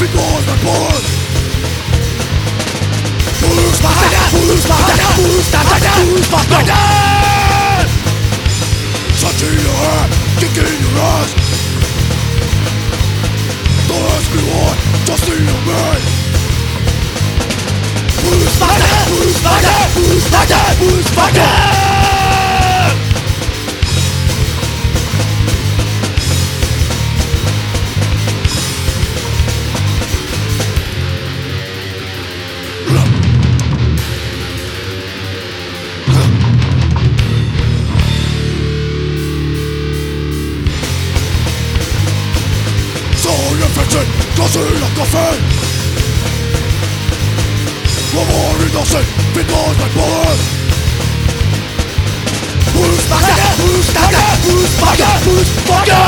because I'm born. Who's my dad? Who's my dad? Who's my dad? Who's my dad? Such in your head, kick in your ass. Don't ask me why, just in your mind. Who's my dad? Who's my dad? Who's my dad? Who's my dad? Closer like coffin. I'm more innocent because I'm born. Who's my dad? Who's my dad? Who's my dad? Who's my dad?